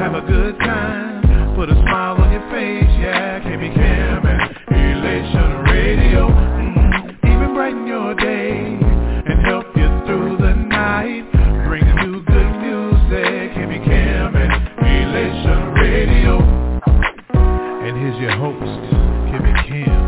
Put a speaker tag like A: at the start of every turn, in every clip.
A: have a good time, put a smile on your face, yeah. KB Cam and Elation Radio, even brighten your day and help you through the night. Bringing you good music, KB Cam and Elation Radio. And here's your host, KB Cam.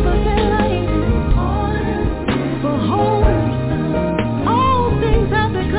B: All things have become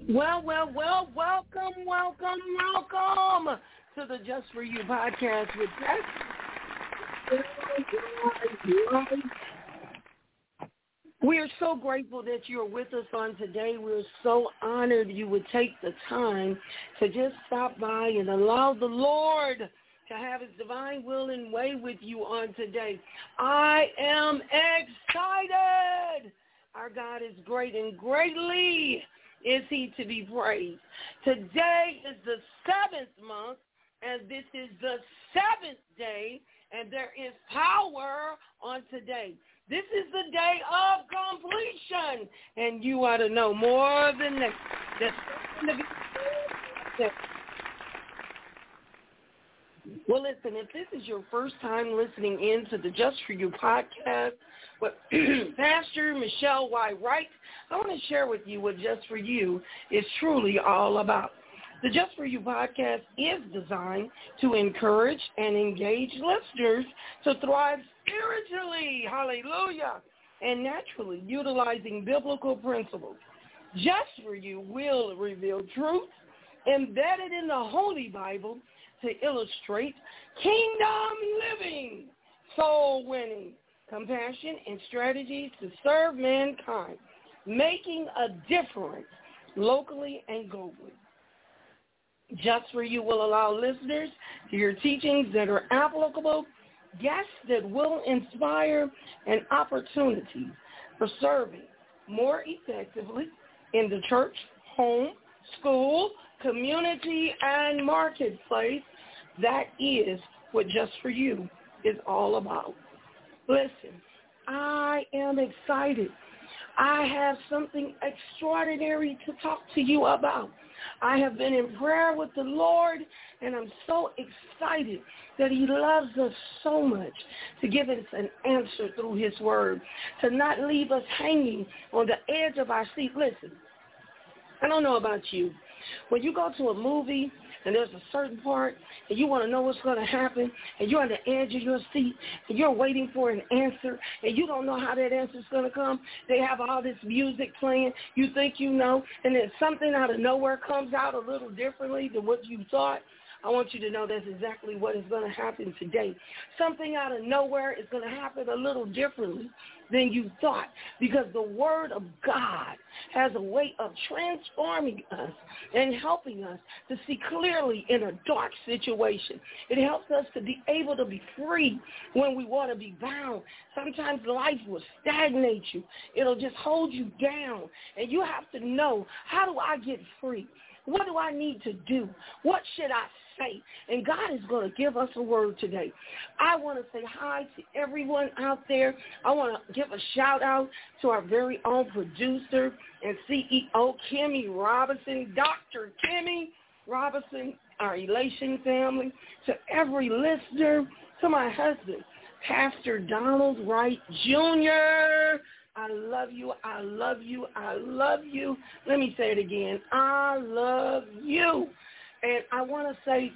B: Welcome to the Just For You podcast with Pastor. We are so grateful that you're with us on today. We're so honored you would take the time to just stop by and allow the Lord to have his divine will and way with you on today. I am excited. Our God is great and greatly is he to be praised. Today is the 7th month, and this is the 7th day, and there is power on today. This is the day of completion, and you ought to know more than that. Well, listen, if this is your first time listening in to the Just For You podcast with Pastor Michelle Y. Wright, I want to share with you what Just For You is truly all about. The Just For You podcast is designed to encourage and engage listeners to thrive spiritually, hallelujah, and naturally, utilizing biblical principles. Just For You will reveal truth embedded in the Holy Bible to illustrate kingdom living, soul winning, compassion, and strategies to serve mankind, making a difference locally and globally. Just For You will allow listeners to hear teachings that are applicable, guests that will inspire, and opportunities for serving more effectively in the church, home, school, community, and marketplace. That is what Just For You is all about. Listen, I am excited. I have something extraordinary to talk to you about. I have been in prayer with the Lord, and I'm so excited that he loves us so much to give us an answer through his word, to not leave us hanging on the edge of our seat. Listen, I don't know about you. When you go to a movie and there's a certain part and you want to know what's going to happen and you're on the edge of your seat and you're waiting for an answer and you don't know how that answer is going to come, they have all this music playing, you think you know, and then something out of nowhere comes out a little differently than what you thought. I want you to know that's exactly what is going to happen today. Something out of nowhere is going to happen a little differently than you thought, because the Word of God has a way of transforming us and helping us to see clearly in a dark situation. It helps us to be able to be free when we want to be bound. Sometimes life will stagnate you. It'll just hold you down, and you have to know, how do I get free? What do I need to do? What should I say? And God is going to give us a word today. I want to say hi to everyone out there. I want to give a shout out to our very own producer and CEO, Kimmy Robinson, Dr. Kimmy Robinson, our Elation family, to every listener, to my husband, Pastor Donald Wright Jr., I love you, I love you, I love you. Let me say it again. I love you. And I want to say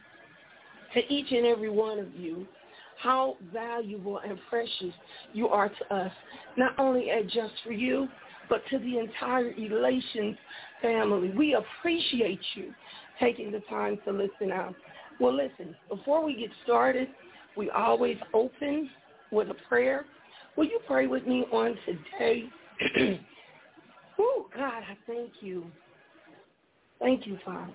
B: to each and every one of you how valuable and precious you are to us, not only at Just For You, but to the entire Elation family. We appreciate you taking the time to listen out. Well, listen, before we get started, we always open with a prayer. Will you pray with me on today? Oh, God, I thank you. Thank you, Father.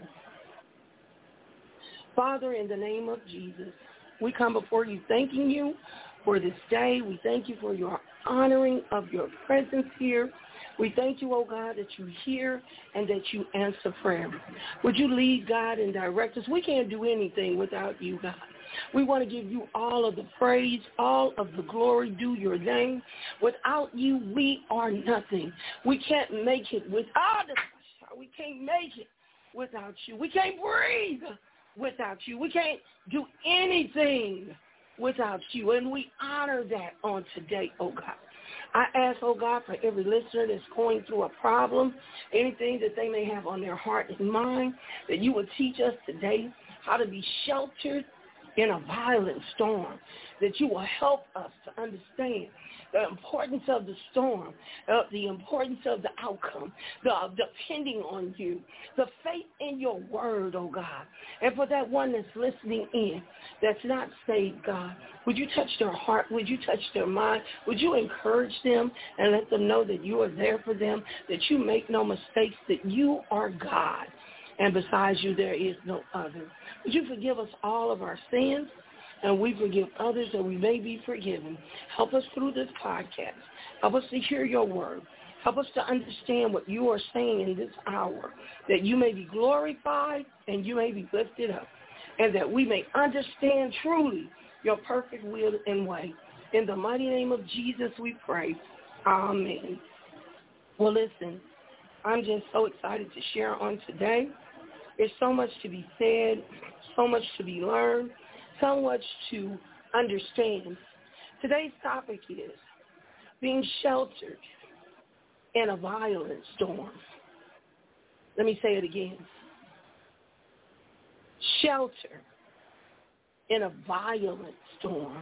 B: Father, in the name of Jesus, we come before you thanking you for this day. We thank you for your honoring of your presence here. We thank you, oh God, that you hear and that you answer prayer. Would you lead, God, and direct us? We can't do anything without you, God. We want to give you all of the praise, all of the glory, do your name. Without you, we are nothing. We can't make it without us. We can't make it without you. We can't breathe without you. We can't do anything without you. And we honor that on today, oh God. I ask, oh God, for every listener that's going through a problem, anything that they may have on their heart and mind, that you would teach us today how to be sheltered in a violent storm, that you will help us to understand the importance of the storm, the importance of the outcome, the depending on you, the faith in your word, oh God. And for that one that's listening in, that's not saved, God, would you touch their heart? Would you touch their mind? Would you encourage them and let them know that you are there for them, that you make no mistakes, that you are God, and besides you there is no other. Would you forgive us all of our sins, and we forgive others that we may be forgiven. Help us through this podcast. Help us to hear your word. Help us to understand what you are saying in this hour, that you may be glorified and you may be lifted up, and that we may understand truly your perfect will and way. In the mighty name of Jesus we pray. Amen. Well, listen, I'm just so excited to share on today. There's so much to be said, so much to be learned, so much to understand. Today's topic is being sheltered in a violent storm. Let me say it again. Shelter in a violent storm.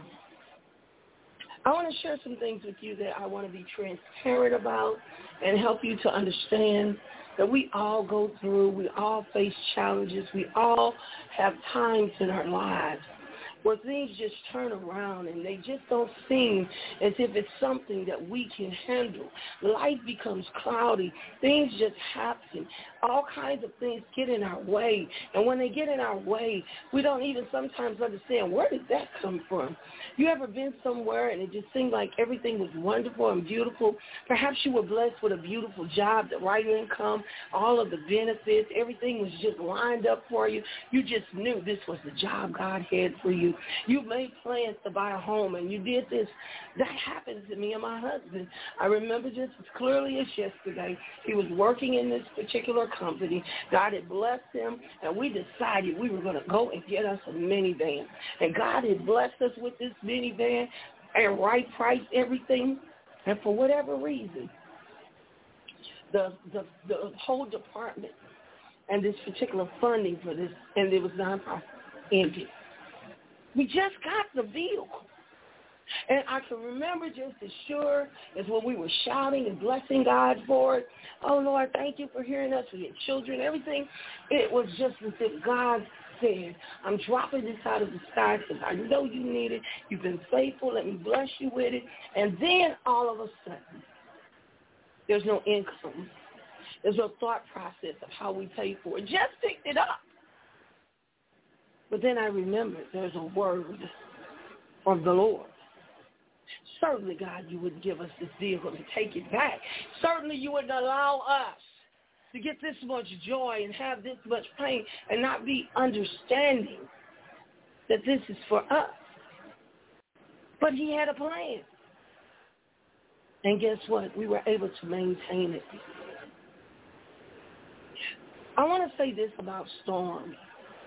B: I want to share some things with you that I want to be transparent about and help you to understand that we all go through, we all face challenges, we all have times in our lives where things just turn around and they just don't seem as if it's something that we can handle. Life becomes cloudy. Things just happen. All kinds of things get in our way. And when they get in our way, we don't even sometimes understand, where did that come from? You ever been somewhere and it just seemed like everything was wonderful and beautiful? Perhaps you were blessed with a beautiful job, the right income, all of the benefits, everything was just lined up for you. You just knew this was the job God had for you. You made plans to buy a home, and you did this. That happened to me and my husband. I remember just as clearly as yesterday. He was working in this particular company. God had blessed him, and we decided we were going to go and get us a minivan. And God had blessed us with this minivan and right price, everything. And for whatever reason, the whole department and this particular funding for this, and it was nonprofit, ended. We just got the vehicle. And I can remember just as sure as when we were shouting and blessing God for it. Oh, Lord, thank you for hearing us. We had children, everything. It was just as if God said, I'm dropping this out of the sky because I know you need it. You've been faithful. Let me bless you with it. And then all of a sudden, there's no income. There's no thought process of how we pay for it. Just picked it up. But then I remembered there's a word from the Lord. Certainly, God, you wouldn't give us this vehicle to take it back. Certainly, you wouldn't allow us to get this much joy and have this much pain and not be understanding that this is for us. But he had a plan. And guess what? We were able to maintain it. I want to say this about storms.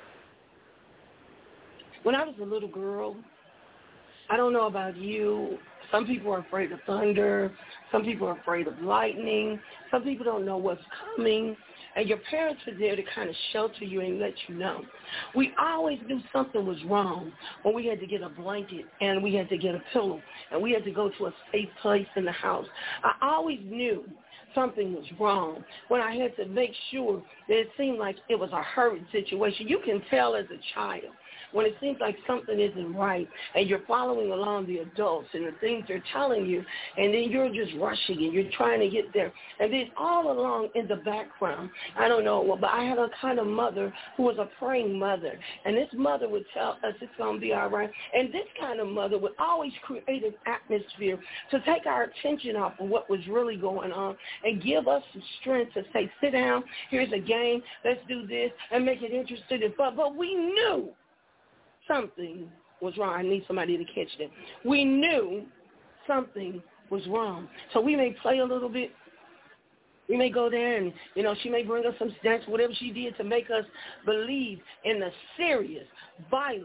B: When I was a little girl, I don't know about you, some people are afraid of thunder, some people are afraid of lightning, some people don't know what's coming, and your parents are there to kind of shelter you and let you know. We always knew something was wrong when we had to get a blanket and we had to get a pillow and we had to go to a safe place in the house. I always knew something was wrong when I had to make sure that it seemed like it was a hurried situation. You can tell as a child when it seems like something isn't right and you're following along the adults and the things they're telling you, and then you're just rushing and you're trying to get there. And then all along in the background, I don't know, but I had a kind of mother who was a praying mother, and this mother would tell us it's going to be all right. And this kind of mother would always create an atmosphere to take our attention off of what was really going on and give us some strength to say, sit down, here's a game, let's do this, and make it interesting. But we knew something was wrong. I need somebody to catch that. We knew something was wrong. So we may play a little bit. We may go there and, she may bring us some snacks, whatever she did to make us believe in the serious, violent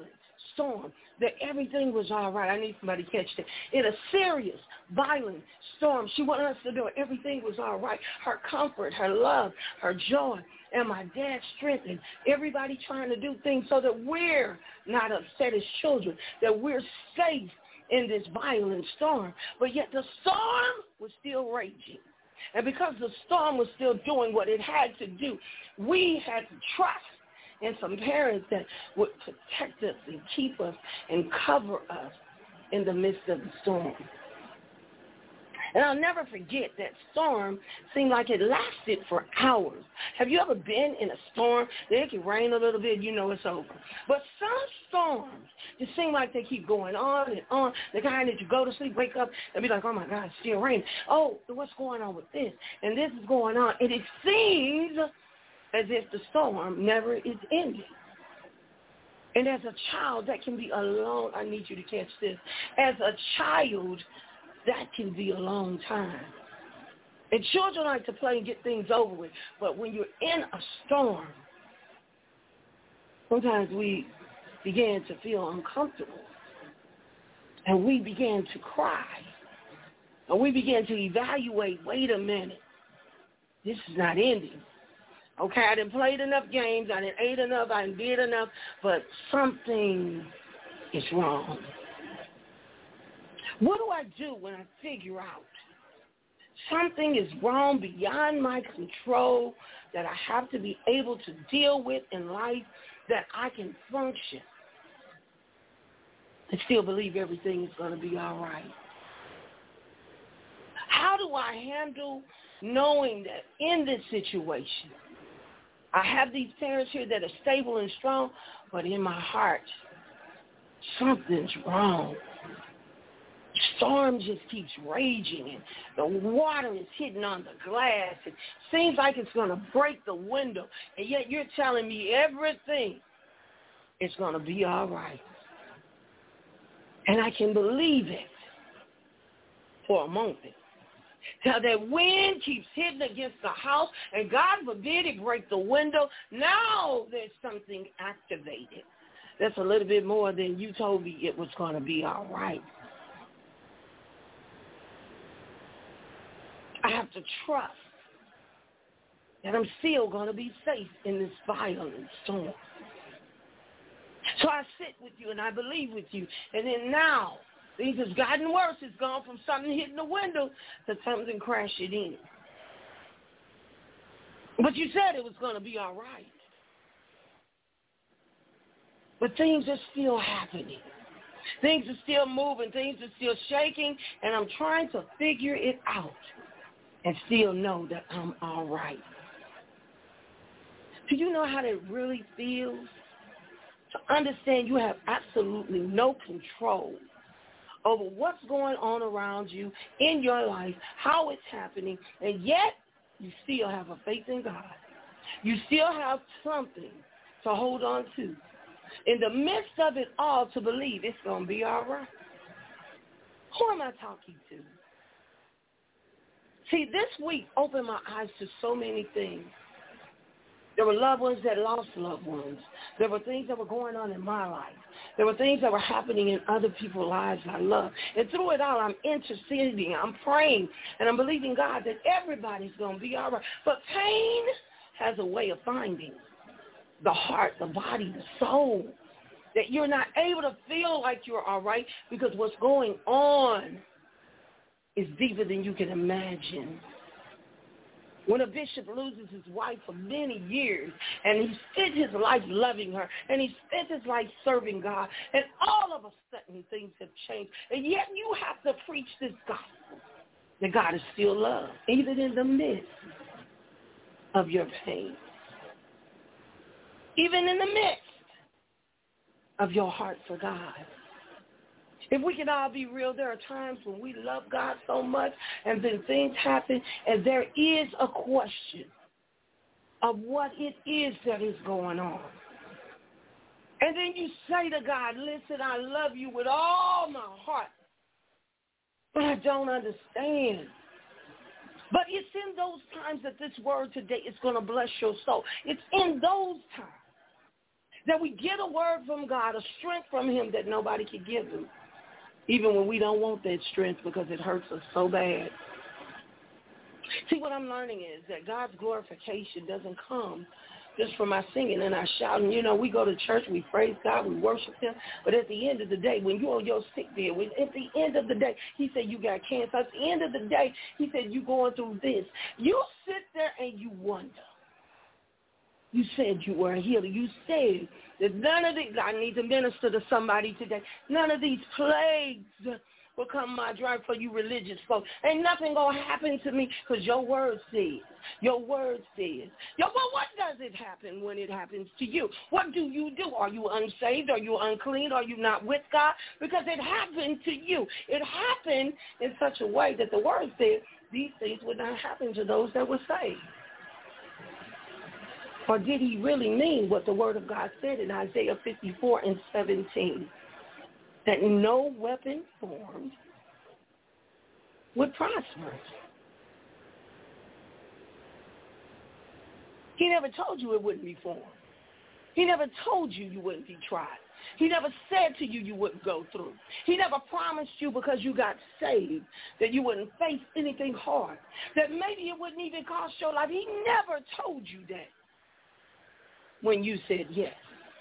B: storm, that everything was all right. I need somebody to catch that. In a serious, violent storm, she wanted us to know everything was all right. Her comfort, her love, her joy, and my dad's strength, and everybody trying to do things so that we're not upset as children, that we're safe in this violent storm. But yet the storm was still raging. And because the storm was still doing what it had to do, we had to trust in some parents that would protect us and keep us and cover us in the midst of the storm. And I'll never forget that storm seemed like it lasted for hours. Have you ever been in a storm? It can rain a little bit, you know it's over. But some storms just seem like they keep going on and on. The kind that you go to sleep, wake up, and be like, oh, my God, it's still raining. Oh, what's going on with this? And this is going on. And it seems as if the storm never is ending. And as a child, that can be a long, I need you to catch this. As a child, that can be a long time. And children like to play and get things over with. But when you're in a storm, sometimes we begin to feel uncomfortable. And we begin to cry. And we begin to evaluate, wait a minute, this is not ending. Okay, I done played enough games, I done ate enough, I done did enough, but something is wrong. What do I do when I figure out something is wrong beyond my control that I have to be able to deal with in life, that I can function and still believe everything is going to be all right? How do I handle knowing that in this situation, I have these parents here that are stable and strong, but in my heart, something's wrong. Storm just keeps raging, and the water is hitting on the glass. It seems like it's going to break the window, and yet you're telling me everything is going to be all right. And I can believe it for a moment. Now that wind keeps hitting against the house, and God forbid it break the window, now there's something activated. That's a little bit more than you told me it was going to be all right. I have to trust that I'm still going to be safe in this violent storm. So I sit with you and I believe with you. And then now, things have gotten worse. It's gone from something hitting the window to something crashing in. But you said it was going to be all right. But things are still happening. Things are still moving. Things are still shaking. And I'm trying to figure it out and still know that I'm all right. Do you know how that really feels? To understand you have absolutely no control over what's going on around you in your life, how it's happening, and yet you still have a faith in God. You still have something to hold on to. In the midst of it all, to believe it's going to be all right. Who am I talking to? See, this week opened my eyes to so many things. There were loved ones that lost loved ones. There were things that were going on in my life. There were things that were happening in other people's lives I love. And through it all, I'm interceding, I'm praying, and I'm believing God that everybody's going to be all right. But pain has a way of finding the heart, the body, the soul, that you're not able to feel like you're all right because what's going on is deeper than you can imagine. When a bishop loses his wife for many years, and he spent his life loving her, and he spent his life serving God, and all of a sudden things have changed, and yet you have to preach this gospel, that God is still love, even in the midst of your pain, even in the midst of your heart for God. If we can all be real, there are times when we love God so much and then things happen and there is a question of what it is that is going on. And then you say to God, listen, I love you with all my heart, but I don't understand. But it's in those times that this word today is going to bless your soul. It's in those times That we get a word from God, a strength from him that nobody can give him, even when we don't want that strength because it hurts us so bad. See, what I'm learning is that God's glorification doesn't come just from our singing and our shouting. You know, we go to church, we praise God, we worship him, but at the end of the day, when you're on your sick bed, at the end of the day, he said you got cancer. At the end of the day, he said you going through this. You sit there and you wonder. You said you were a healer. You said that none of these, I need to minister to somebody today, none of these plagues will come my drive for you religious folks. Ain't nothing going to happen to me because your word says. Your word says. Well, what does it happen when it happens to you? What do you do? Are you unsaved? Are you unclean? Are you not with God? Because it happened to you. It happened in such a way that the word said these things would not happen to those that were saved. Or did he really mean what the word of God said in Isaiah 54:17? That no weapon formed would prosper. He never told you it wouldn't be formed. He never told you you wouldn't be tried. He never said to you you wouldn't go through. He never promised you because you got saved that you wouldn't face anything hard, that maybe it wouldn't even cost your life. He never told you that when you said yes.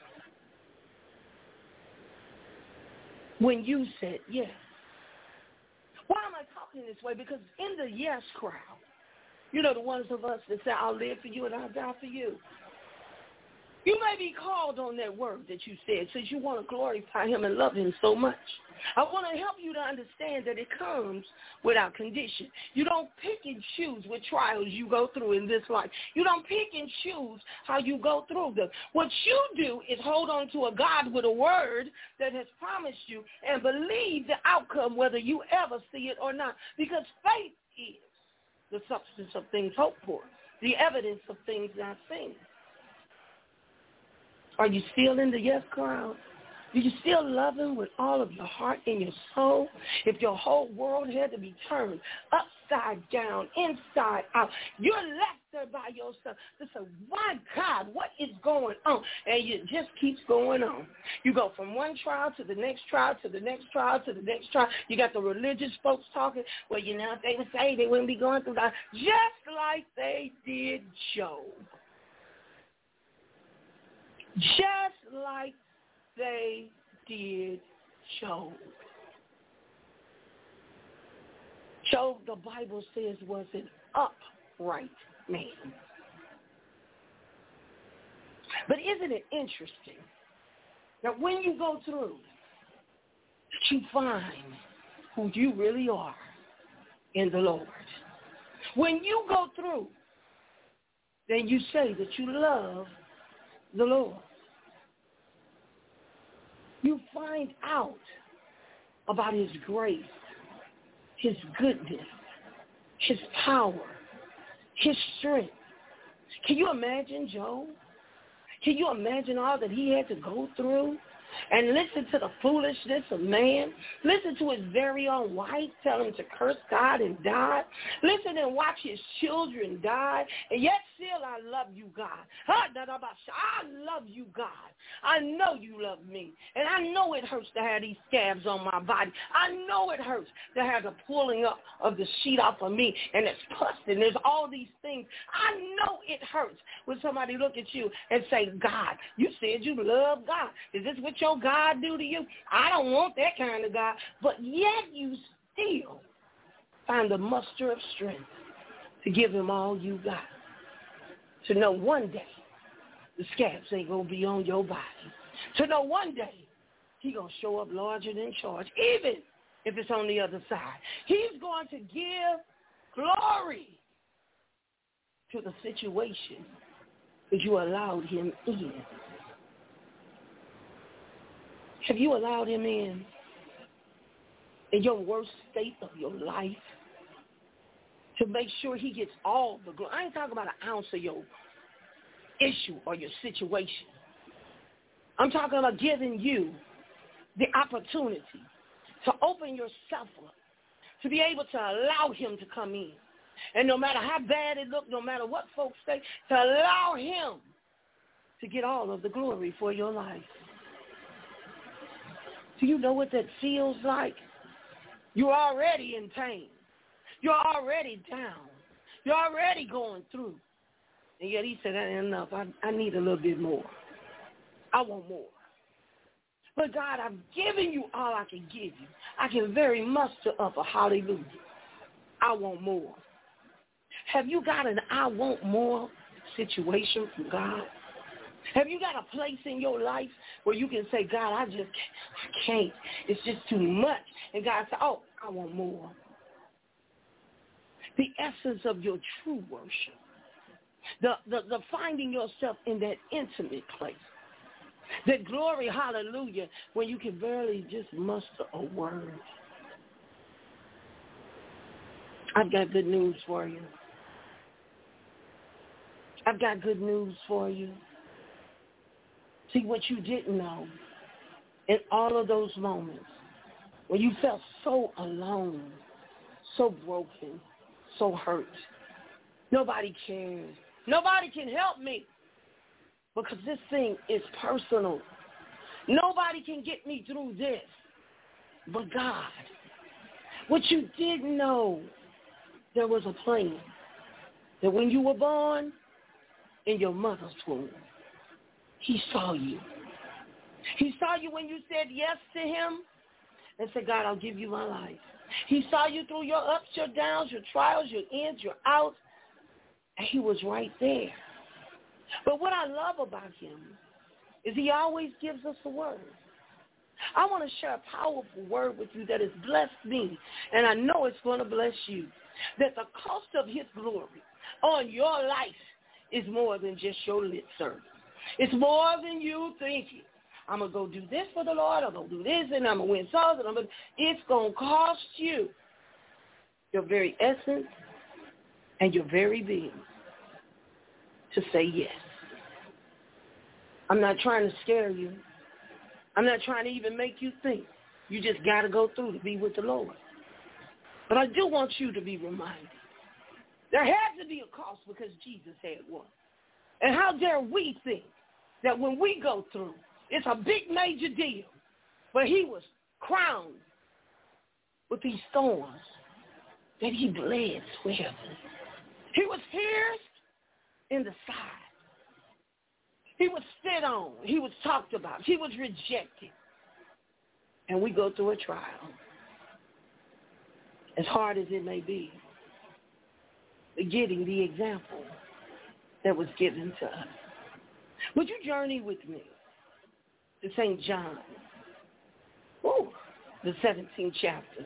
B: When you said yes. Why am I talking this way? Because in the yes crowd, you know, the ones of us that say, I'll live for you and I'll die for you. You may be called on that word that you said since you want to glorify him and love him so much. I want to help you to understand that it comes without condition. You don't pick and choose what trials you go through in this life. You don't pick and choose how you go through them. What you do is hold on to a God with a word that has promised you and believe the outcome whether you ever see it or not. Because faith is the substance of things hoped for, the evidence of things not seen. Are you still in the yes crowd? Do you still love him with all of your heart and your soul? If your whole world had to be turned upside down, inside out, you're left there by yourself to say, my God, what is going on? And it just keeps going on. You go from one trial to the next trial to the next trial to the next trial. You got the religious folks talking, well, you know, if they would say they wouldn't be going through that, just like they did Job. Just like they did Job. Job, the Bible says, was an upright man. But isn't it interesting that when you go through, you find who you really are in the Lord. When you go through, then you say that you love the Lord. You find out about his grace, his goodness, his power, his strength. Can you imagine Job? Can you imagine all that he had to go through? And listen to the foolishness of man. Listen to his very own wife tell him to curse God and die. Listen and watch his children die. And yet still I love you, God. I love you, God. I know you love me. And I know it hurts to have these scabs on my body. I know it hurts to have the pulling up of the sheet off of me. And it's pus and there's all these things. I know it hurts when somebody look at you and say, God, you said you love God. Is this what your God do to you? I don't want that kind of God. But yet you still find the muster of strength to give him all you got. To know one day the scabs ain't going to be on your body. To know one day he going to show up larger than charge, even if it's on the other side. He's going to give glory to the situation that you allowed him in. Have you allowed him in your worst state of your life to make sure he gets all the glory? I ain't talking about an ounce of your issue or your situation. I'm talking about giving you the opportunity to open yourself up, to be able to allow him to come in. And no matter how bad it looks, no matter what folks say, to allow him to get all of the glory for your life. Do you know what that feels like? You're already in pain. You're already down. You're already going through. And yet he said, that ain't enough. I need a little bit more. I want more. But God, I've given you all I can give you. I can very muster up a hallelujah. I want more. Have you got an I want more situation from God? Have you got a place in your life where you can say, God, I can't. It's just too much. And God said, oh, I want more. The essence of your true worship. The finding yourself in that intimate place. That glory, hallelujah, when you can barely just muster a word. I've got good news for you. I've got good news for you. See, what you didn't know, in all of those moments, when you felt so alone, so broken, so hurt, nobody cares. Nobody can help me because this thing is personal. Nobody can get me through this but God. What you didn't know, there was a plan. That when you were born in your mother's womb, he saw you. He saw you when you said yes to him and said, God, I'll give you my life. He saw you through your ups, your downs, your trials, your ins, your outs, and he was right there. But what I love about him is he always gives us a word. I want to share a powerful word with you that has blessed me, and I know it's going to bless you, that the cost of his glory on your life is more than just your lip service. It's more than you thinking, I'm going to go do this for the Lord, I'm going to do this, and I'm going to win souls, and it's going to cost you your very essence and your very being to say yes. I'm not trying to scare you. I'm not trying to even make you think. You just got to go through to be with the Lord. But I do want you to be reminded. There had to be a cost because Jesus had one. And how dare we think that when we go through, it's a big major deal. But he was crowned with these thorns that he bled sweating. He was pierced in the side. He was spit on. He was talked about. He was rejected. And we go through a trial. As hard as it may be, getting the example that was given to us. Would you journey with me to St. John, the 17th chapter?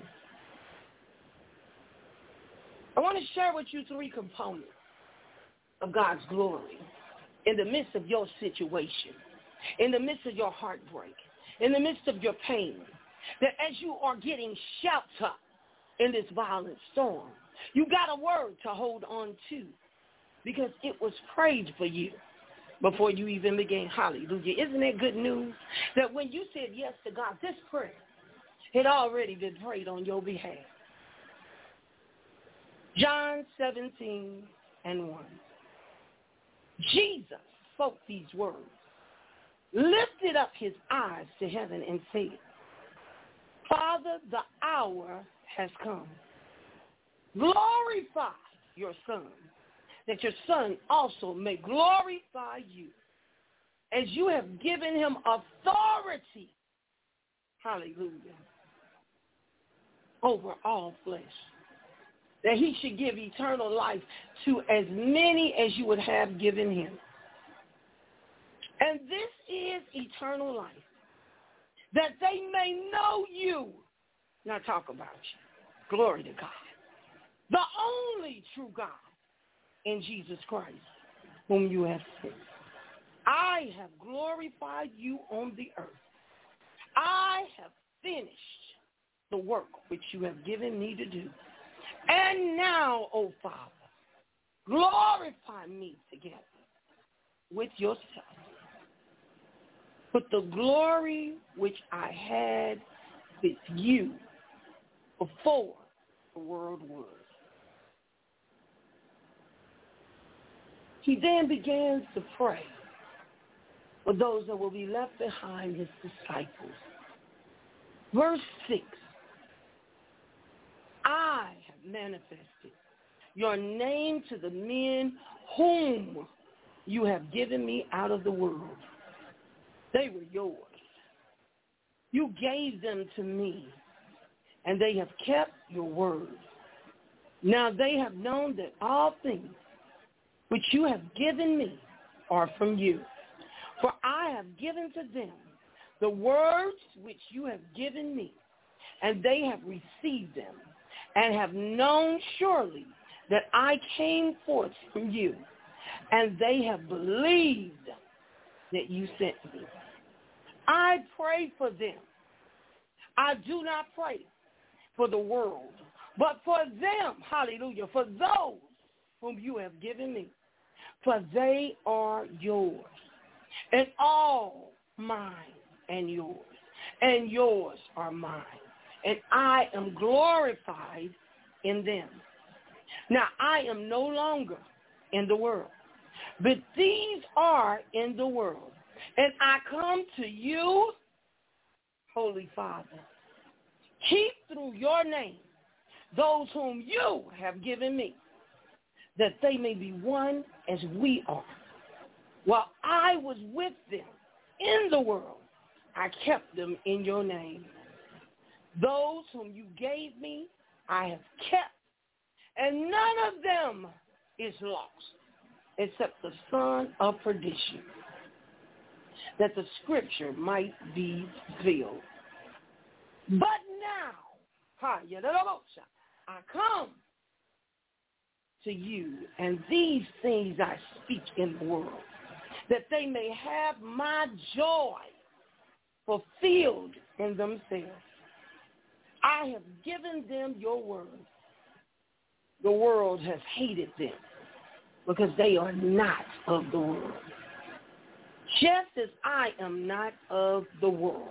B: I want to share with you 3 components of God's glory in the midst of your situation, in the midst of your heartbreak, in the midst of your pain, that as you are getting shelter in this violent storm, you got a word to hold on to because it was prayed for you before you even began. Hallelujah. Isn't it good news that when you said yes to God, this prayer had already been prayed on your behalf? John 17:1. Jesus spoke these words, lifted up his eyes to heaven and said, Father, the hour has come. Glorify your Son, that your Son also may glorify you, as you have given him authority, hallelujah, over all flesh, that he should give eternal life to as many as you would have given him. And this is eternal life, that they may know you. Now talk about you. Glory to God. The only true God in Jesus Christ, whom you have sent. I have glorified you on the earth. I have finished the work which you have given me to do. And now, O Father, glorify me together with yourself. But the glory which I had with you before the world was. He then begins to pray but those that will be left behind, his disciples. Verse 6, I have manifested your name to the men whom you have given me out of the world. They were yours. You gave them to me, and they have kept your word. Now they have known that all things which you have given me are from you. For I have given to them the words which you have given me, and they have received them, and have known surely that I came forth from you, and they have believed that you sent me. I pray for them. I do not pray for the world, but for them, hallelujah, for those whom you have given me, for they are yours, and all mine and yours are mine, and I am glorified in them. Now I am no longer in the world, but these are in the world, and I come to you, Holy Father. Keep through your name those whom you have given me, that they may be one as we are. While I was with them in the world, I kept them in your name. Those whom you gave me, I have kept, and none of them is lost, except the son of perdition, that the scripture might be fulfilled. But now, I come to you, and these things I speak in the world, that they may have my joy fulfilled in themselves. I have given them your word. The world has hated them because they are not of the world, just as I am not of the world.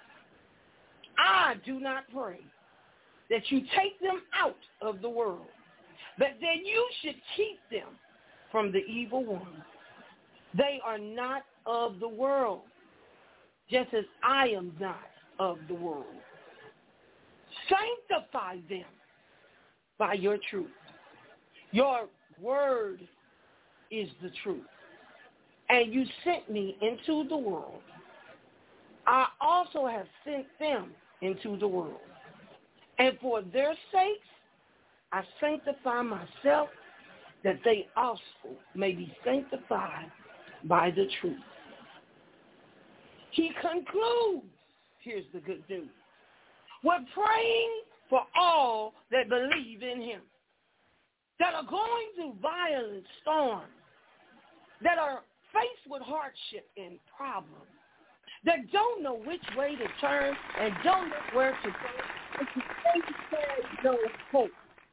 B: I do not pray that you take them out of the world, but that you should keep them from the evil one. They are not of the world, just as I am not of the world. Sanctify them by your truth. Your word is the truth. And you sent me into the world. I also have sent them into the world. And for their sakes, I sanctify myself, that they also may be sanctified by the truth. He concludes, here's the good news, we're praying for all that believe in him, that are going through violent storms, that are faced with hardship and problems, that don't know which way to turn and don't know where to go, and they no hope.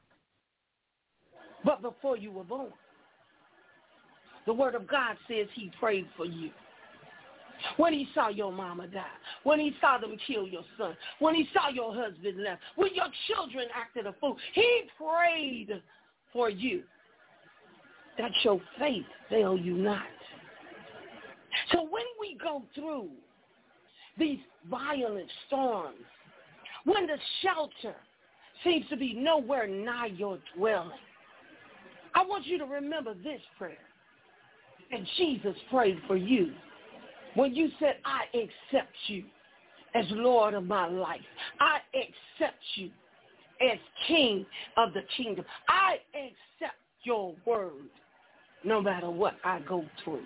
B: But before you were born, the word of God says he prayed for you. When he saw your mama die, when he saw them kill your son, when he saw your husband left, when your children acted a fool, he prayed for you, that your faith fail you not. So when we go through these violent storms, when the shelter seems to be nowhere nigh your dwelling, I want you to remember this prayer. And Jesus prayed for you when you said, I accept you as Lord of my life. I accept you as King of the kingdom. I accept your word no matter what I go through.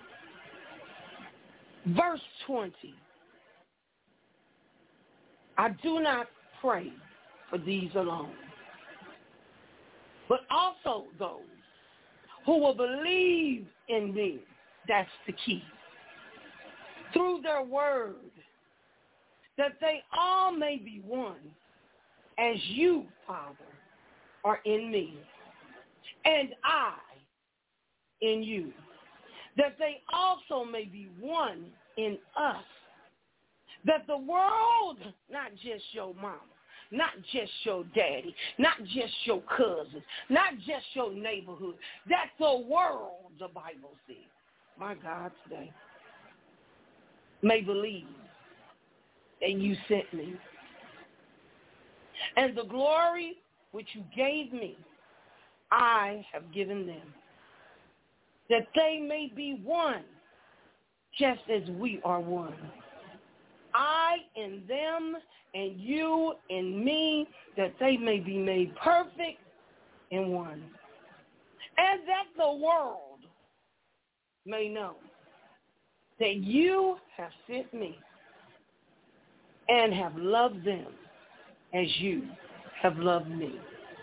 B: Verse 20. I do not pray for these alone, but also those who will believe in me. That's the key. Through their word, that they all may be one, as you, Father, are in me, and I in you, that they also may be one in us, that the world, not just your mama, not just your daddy, not just your cousins, not just your neighborhood, that the world, the Bible says, my God, today, may believe that you sent me. And the glory which you gave me, I have given them, that they may be one, just as we are one. I in them, and you in me, that they may be made perfect in one. And that the world may know that you have sent me and have loved them as you have loved me.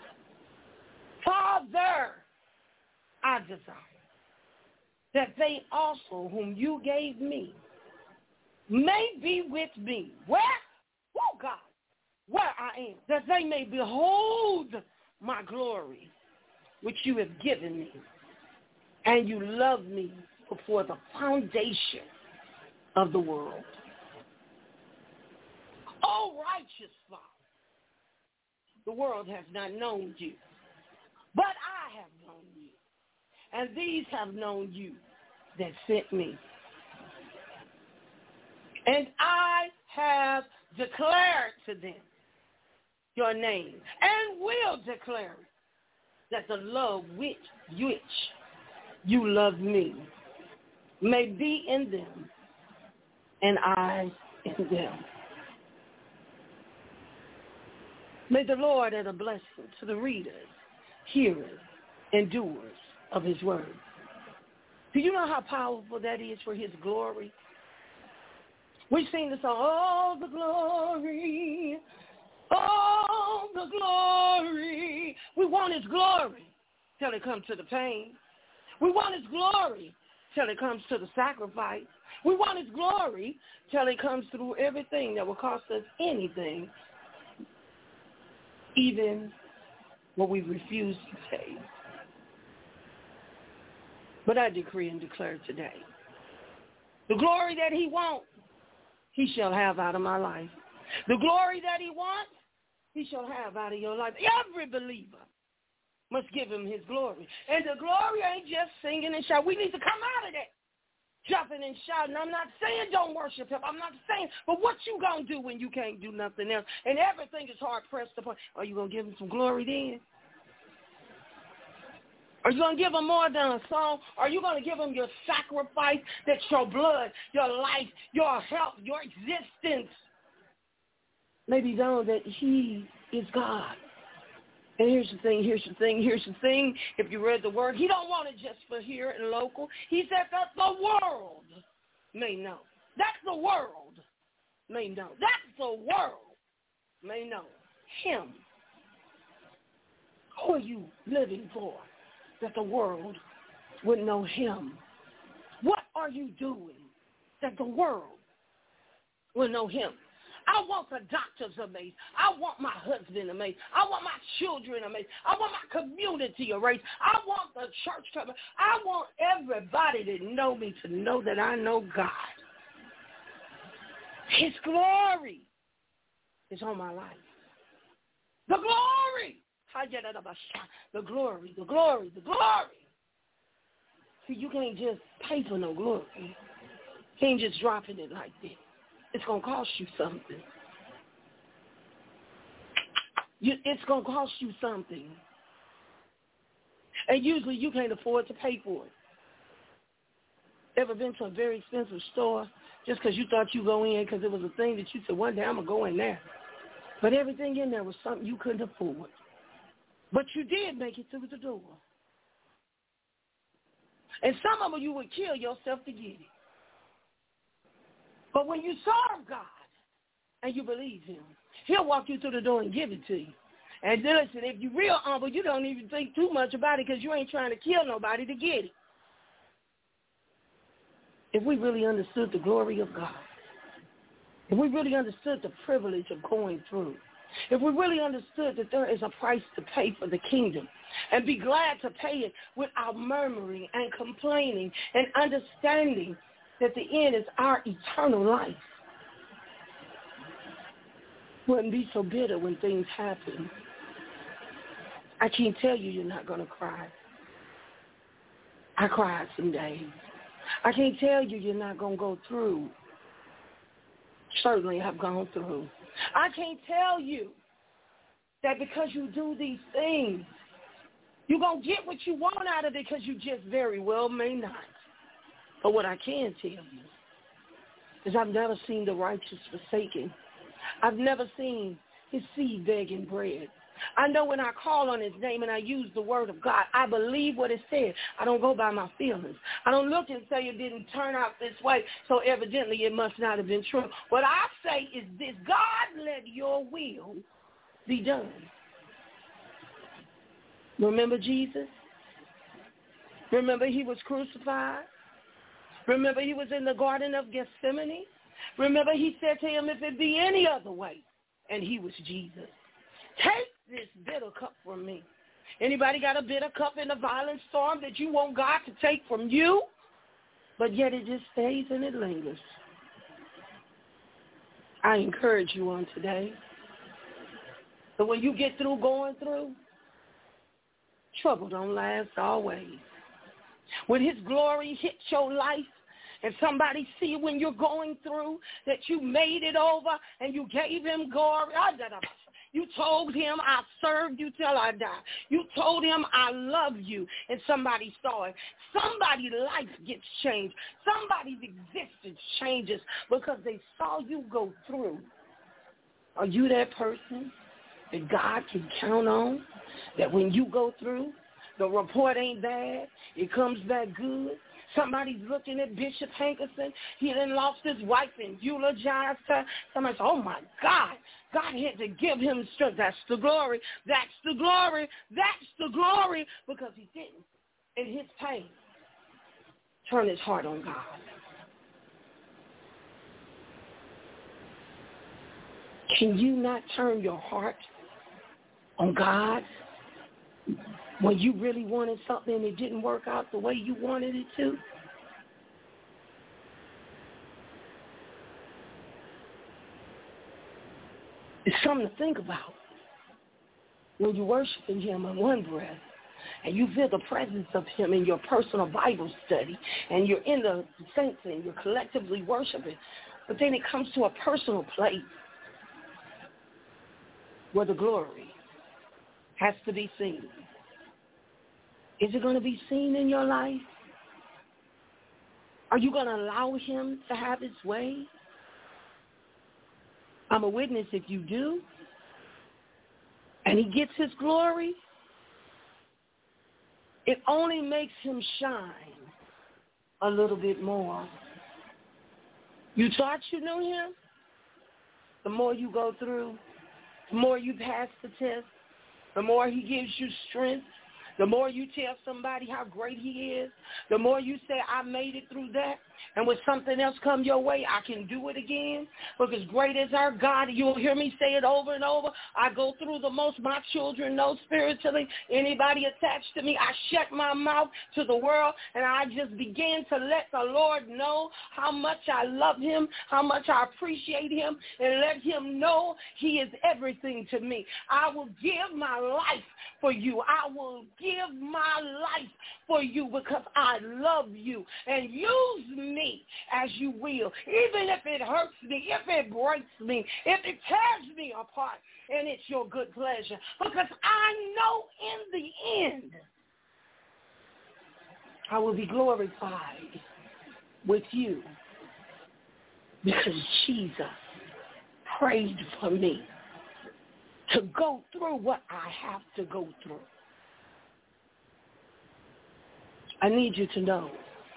B: Father, I desire that they also, whom you gave me, may be with me. Where? Oh, God, where I am, that they may behold my glory, which you have given me, and you loved me before the foundation of the world. O righteous Father, the world has not known you, but I have known you, and these have known you that sent me. And I have declared to them your name, and will declare it, that the love which you love me may be in them, and I in them. May the Lord add a blessing to the readers, hearers, and doers of his word. Do you know how powerful that is for his glory? We sing the song, oh, the glory, oh, the glory. We want his glory till it comes to the pain. We want his glory till it comes to the sacrifice. We want his glory till it comes through everything that will cost us anything, even what we refuse to take. But I decree and declare today, the glory that he wants, he shall have out of my life. The glory that he wants, he shall have out of your life. Every believer must give him his glory. And the glory ain't just singing and shouting. We need to come out of that jumping and shouting. I'm not saying don't worship him. I'm not saying, but what you going to do when you can't do nothing else and everything is hard pressed upon? Are you going to give him some glory then? Are you going to give him more than a song? Are you going to give him your sacrifice, that's your blood, your life, your health, your existence? Maybe know that he is God. And here's the thing. If you read the word, he don't want it just for here and local. He said that the world may know. That's the world may know. That's the world may know him. Who are you living for? That the world would know him. What are you doing that the world will know him? I want the doctors amazed. I want my husband amazed. I want my children amazed. I want my community amazed. I want the church coming. I want everybody that know me to know that I know God. His glory is on my life. The glory. The glory, the glory, the glory. See, you can't just pay for no glory. You ain't just dropping it like this. It's going to cost you something. It's going to cost you something. And usually you can't afford to pay for it. Ever been to a very expensive store just because you thought you go in because it was a thing that you said, one day I'm going to go in there. But everything in there was something you couldn't afford. But you did make it through the door. And some of them you would kill yourself to get it. But when you serve God and you believe him, he'll walk you through the door and give it to you. And listen, if you're real humble, you don't even think too much about it because you ain't trying to kill nobody to get it. If we really understood the glory of God, if we really understood the privilege of going through, if we really understood that there is a price to pay for the kingdom and be glad to pay it without murmuring and complaining and understanding that the end is our eternal life, wouldn't be so bitter when things happen. I can't tell you you're not going to cry. I cried some days. I can't tell you you're not going to go through certainly have gone through. I can't tell you that because you do these things, you're going to get what you want out of it, because you just very well may not. But what I can tell you is I've never seen the righteous forsaken. I've never seen his seed begging bread. I know when I call on his name and I use the word of God, I believe what it said. I don't go by my feelings. I don't look and say it didn't turn out this way, so evidently it must not have been true. What I say is this: God, let your will be done. Remember Jesus? Remember he was crucified? Remember he was in the Garden of Gethsemane? Remember he said to him, if it be any other way, and he was Jesus, take this bitter cup from me. Anybody got a bitter cup in a violent storm that you want God to take from you, but yet it just stays and it lingers? I encourage you on today that when you get through going through, trouble don't last always. When his glory hits your life and somebody see when you're going through that you made it over and you gave him glory, you told him, I served you till I die. You told him, I love you, and somebody saw it. Somebody's life gets changed. Somebody's existence changes because they saw you go through. Are you that person that God can count on, that when you go through, the report ain't bad, it comes back good? Somebody's looking at Bishop Hankerson. He done lost his wife and eulogized her. Somebody said, oh, my God, God had to give him strength. That's the glory. That's the glory. That's the glory, because he didn't, in his pain, turn his heart on God. Can you not turn your heart on God when you really wanted something and it didn't work out the way you wanted it to? It's something to think about when you're worshiping him in one breath and you feel the presence of him in your personal Bible study and you're in the saints and you're collectively worshiping. But then it comes to a personal place where the glory has to be seen. Is it going to be seen in your life? Are you going to allow him to have his way? I'm a witness if you do, and he gets his glory, it only makes him shine a little bit more. You thought you knew him? The more you go through, the more you pass the test, the more he gives you strength. The more you tell somebody how great he is, the more you say, I made it through that, and when something else come your way, I can do it again, because great is our God. You'll hear me say it over and over. I go through the most my children know spiritually. Anybody attached to me, I shut my mouth to the world, and I just begin to let the Lord know how much I love him, how much I appreciate him, and let him know he is everything to me. I will give my life for you. I will give my life for you because I love you. And use me as you will, even if it hurts me, if it breaks me, if it tears me apart, and it's your good pleasure. Because I know in the end, I will be glorified with you because Jesus prayed for me to go through what I have to go through. I need you to know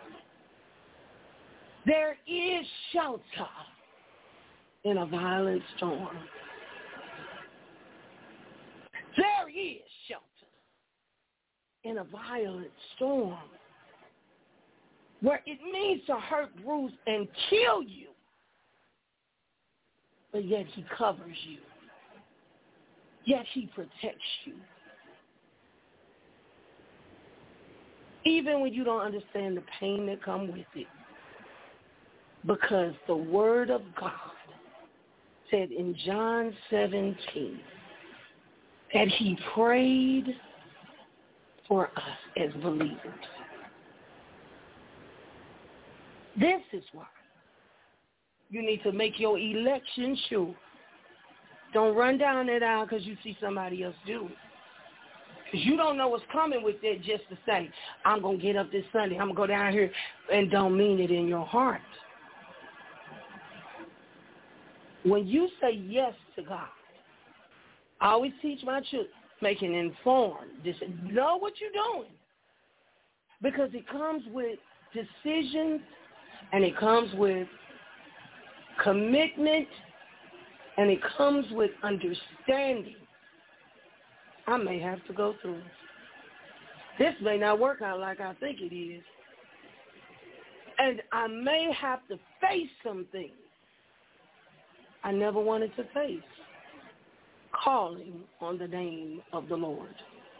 B: there is shelter in a violent storm. There is shelter in a violent storm where it means to hurt, bruise, and kill you, but yet he covers you. Yet he protects you. Even when you don't understand the pain that comes with it. Because the word of God said in John 17 that he prayed for us as believers. This is why You need to make your election sure. Don't run down that aisle because you see somebody else do it. Because you don't know what's coming with that just to say, I'm going to get up this Sunday. I'm going to go down here and don't mean it in your heart. When you say yes to God, I always teach my children, make an informed decision. Know what you're doing. Because it comes with decisions and it comes with commitment and it comes with understanding. I may have to go through it. This may not work out like I think it is. And I may have to face some things I never wanted to face. Calling on the name of the Lord.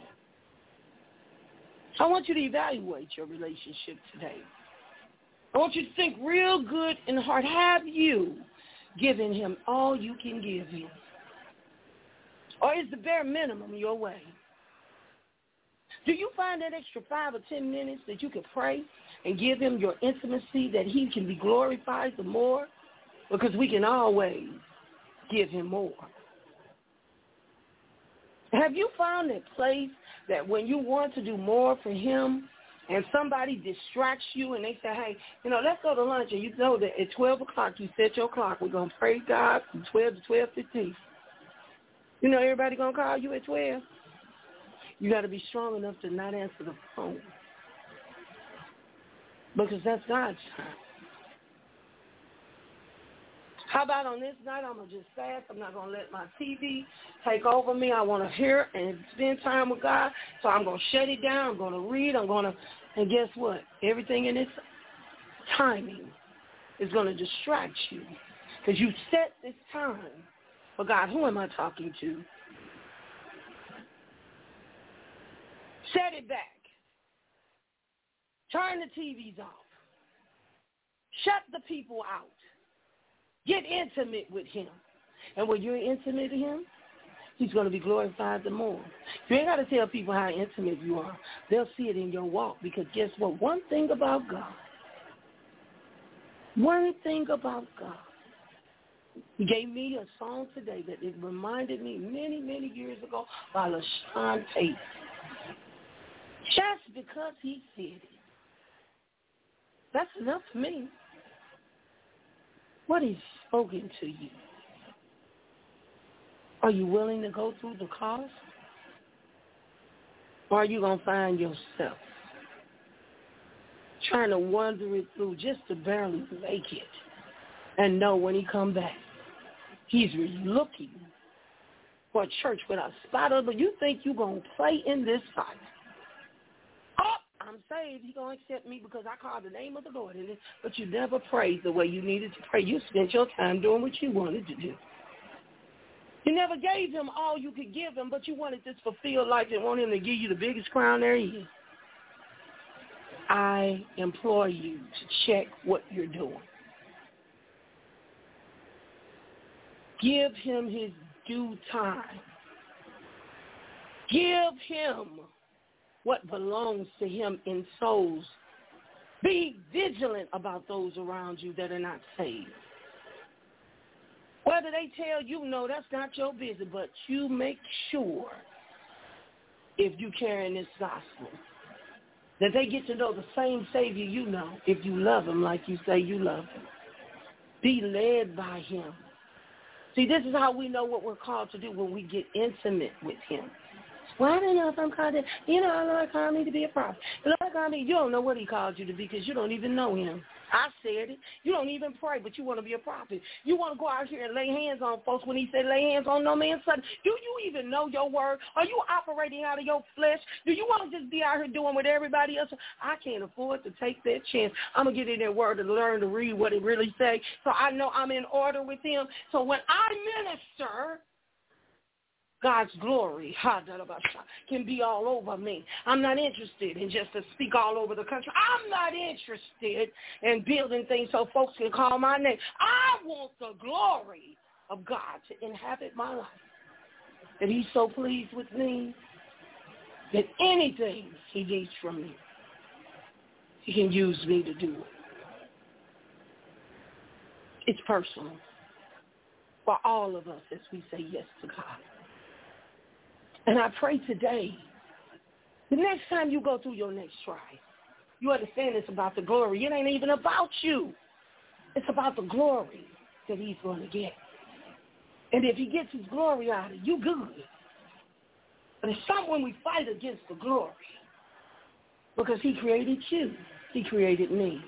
B: I want you to evaluate your relationship today. I want you to think real good in the heart. Have you given him all you can give him? Or is the bare minimum your way? Do you find that extra 5 or 10 minutes that you can pray and give him your intimacy that he can be glorified the more? Because we can always give him more. Have you found that place that when you want to do more for him and somebody distracts you and they say, hey, let's go to lunch, and you know that at 12 o'clock you set your clock. We're going to praise God from 12 to 12:15. Everybody going to call you at 12. You got to be strong enough to not answer the phone because that's God's time. How about on this night, I'm going to just fast. I'm not going to let my TV take over me. I want to hear and spend time with God, so I'm going to shut it down. I'm going to read. And guess what? Everything in its timing is going to distract you because you set this time for God. Who am I talking to? Set it back. Turn the TVs off. Shut the people out. Get intimate with him. And when you're intimate with him, he's going to be glorified the more. You ain't got to tell people how intimate you are. They'll see it in your walk because guess what? One thing about God. He gave me a song today that it reminded me many, many years ago by LaShawn Tate. Just because he said it. That's enough for me. What is spoken to you? Are you willing to go through the cost? Or are you going to find yourself trying to wander it through just to barely make it and know when he come back, he's looking for a church without spot of it? You think you're going to play in this fight? Oh, I'm saved. He's going to accept me because I called the name of the Lord in it. But you never prayed the way you needed to pray. You spent your time doing what you wanted to do. You never gave him all you could give him, but you wanted this fulfilled life and want him to give you the biggest crown there is. I implore you to check what you're doing. Give him his due time. Give him what belongs to him in souls. Be vigilant about those around you that are not saved. Whether they tell you, no, that's not your business, but you make sure, if you carry this gospel, that they get to know the same Savior you know if you love him like you say you love him. Be led by him. See, this is how we know what we're called to do when we get intimate with him. Well, I don't know if I'm called to, the Lord called me to be a prophet. The Lord called me, you don't know what he called you to be because you don't even know him. I said it. You don't even pray, but you want to be a prophet. You want to go out here and lay hands on folks when he said lay hands on no man's son. Do you even know your word? Are you operating out of your flesh? Do you want to just be out here doing what everybody else? I can't afford to take that chance. I'm going to get in that word and learn to read what it really says so I know I'm in order with him. So when I minister, God's glory can be all over me. I'm not interested in just to speak all over the country. I'm not interested in building things so folks can call my name. I want the glory of God to inhabit my life. That he's so pleased with me that anything he needs from me, he can use me to do it. It's personal for all of us as we say yes to God. And I pray today, the next time you go through your next trial, you understand it's about the glory. It ain't even about you. It's about the glory that he's going to get. And if he gets his glory out of you, good. But it's something when we fight against the glory, because he created you. He created me.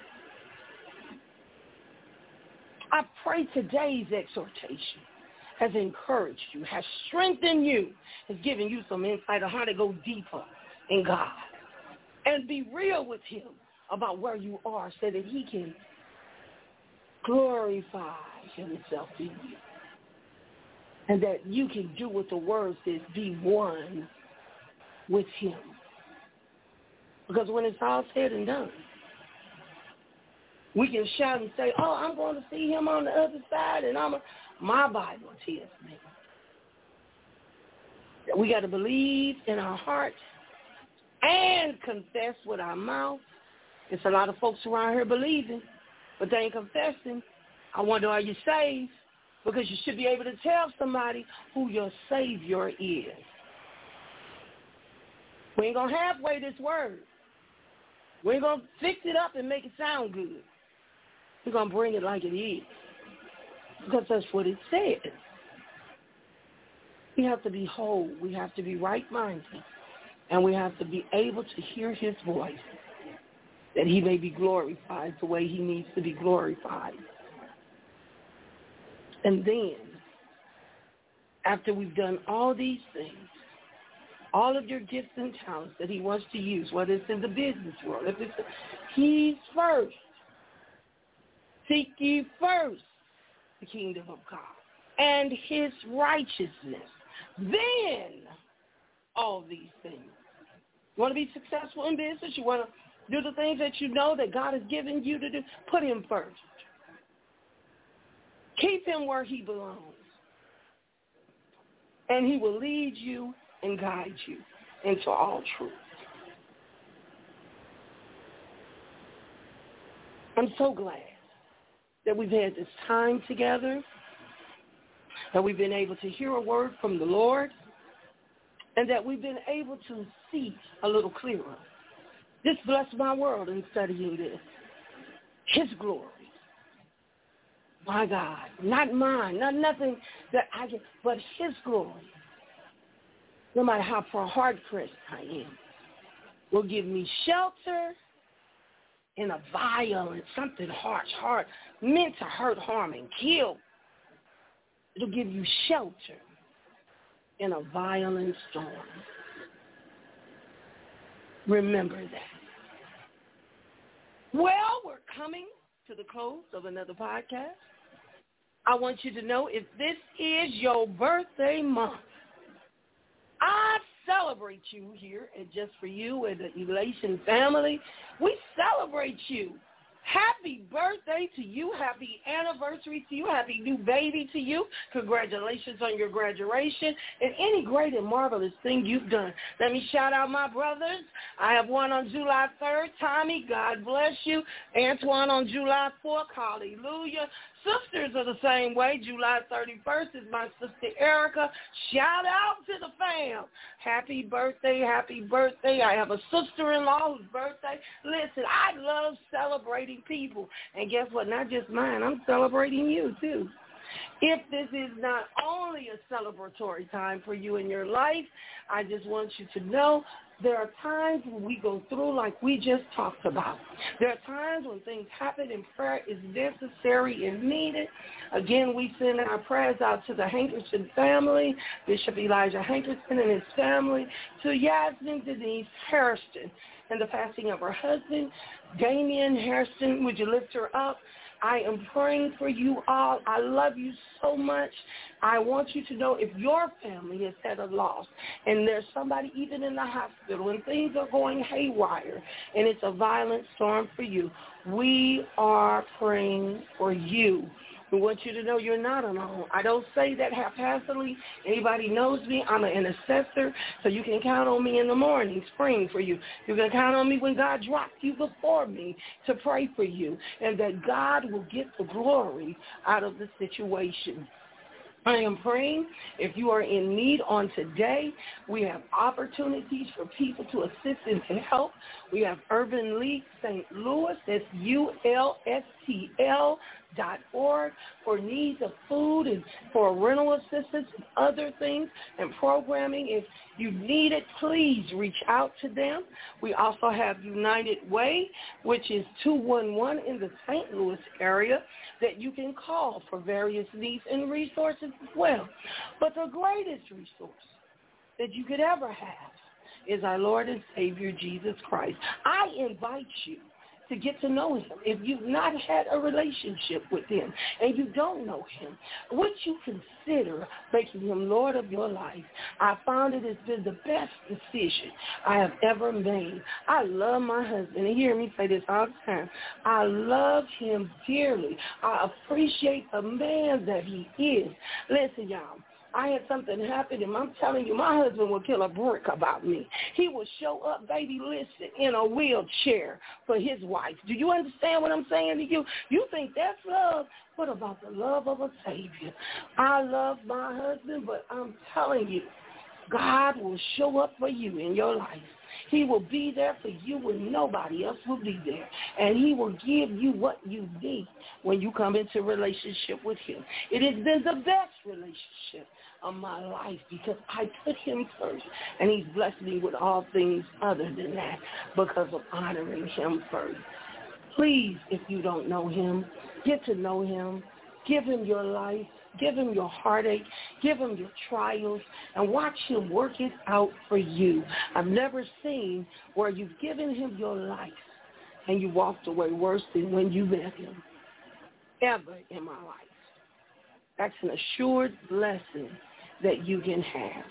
B: I pray today's exhortation has encouraged you, has strengthened you, has given you some insight on how to go deeper in God and be real with him about where you are so that he can glorify himself in you. And that you can do what the word says, be one with him. Because when it's all said and done, we can shout and say, oh, I'm going to see him on the other side, and my Bible tells me that we got to believe in our heart and confess with our mouth. There's a lot of folks around here believing, but they ain't confessing. I wonder, are you saved? Because you should be able to tell somebody who your Savior is. We ain't going to halfway this word. We ain't going to fix it up and make it sound good. We're going to bring it like it is, because that's what it says. We have to be whole. We have to be right-minded. And we have to be able to hear his voice, that he may be glorified the way he needs to be glorified. And then, after we've done all these things, all of your gifts and talents that he wants to use, whether it's in the business world, if it's he's first. Seek ye first the kingdom of God and his righteousness. Then all these things. You want to be successful in business? You want to do the things that you know that God has given you to do? Put him first. Keep him where he belongs. And he will lead you and guide you into all truth. I'm so glad that we've had this time together, that we've been able to hear a word from the Lord, and that we've been able to see a little clearer. This blessed my world in studying this. His glory. My God, not mine, not nothing that I get, but his glory. No matter how far hard-pressed I am, will give me shelter in a violent, something harsh, hard, meant to hurt, harm, and kill. It'll give you shelter in a violent storm. Remember that. Well, we're coming to the close of another podcast. I want you to know, if this is your birthday month, I celebrate you here at Just For You and the Elation family. We celebrate you. Happy birthday to you. Happy anniversary to you. Happy new baby to you. Congratulations on your graduation and any great and marvelous thing you've done. Let me shout out my brothers. I have one on July 3rd. Tommy, God bless you. Antoine on July 4th. Hallelujah. Sisters are the same way. July 31st is my sister Erica. Shout out to the fam. Happy birthday, happy birthday. I have a sister-in-law whose birthday. Listen, I love celebrating people. And guess what? Not just mine. I'm celebrating you, too. If this is not only a celebratory time for you in your life, I just want you to know there are times when we go through like we just talked about. There are times when things happen and prayer is necessary and needed. Again, we send our prayers out to the Hankerson family, Bishop Elijah Hankerson and his family, to Yasmin Denise Hairston and the passing of her husband, Damian Hairston. Would you lift her up? I am praying for you all. I love you so much. I want you to know, if your family has had a loss and there's somebody even in the hospital and things are going haywire and it's a violent storm for you, we are praying for you. We want you to know you're not alone. I don't say that haphazardly. Anybody knows me. I'm an intercessor, so you can count on me in the morning, praying for you. You can count on me when God drops you before me to pray for you, and that God will get the glory out of the situation. I am praying if you are in need on today. We have opportunities for people to assist and to help. We have Urban League St. Louis, that's ULSTL.org, for needs of food and for rental assistance and other things and programming. If you need it, please reach out to them. We also have United Way, which is 211 in the St. Louis area, that you can call for various needs and resources as well. But the greatest resource that you could ever have is our Lord and Savior, Jesus Christ. I invite you to get to know him. If you've not had a relationship with him and you don't know him, would you consider making him Lord of your life? I found it has been the best decision I have ever made. I love my husband, and you hear me say this all the time. I love him dearly. I appreciate the man that he is. Listen, y'all. I had something happen, and I'm telling you, my husband will kill a brick about me. He will show up, baby, listen, in a wheelchair for his wife. Do you understand what I'm saying to you? You think that's love? What about the love of a Savior? I love my husband, but I'm telling you, God will show up for you in your life. He will be there for you when nobody else will be there. And he will give you what you need when you come into relationship with him. It has been the best relationship of my life because I put him first. And he's blessed me with all things other than that because of honoring him first. Please, if you don't know him, get to know him. Give him your life. Give him your heartache. Give him your trials. And watch him work it out for you. I've never seen where you've given him your life and you walked away worse than when you met him. Ever in my life. That's an assured blessing that you can have.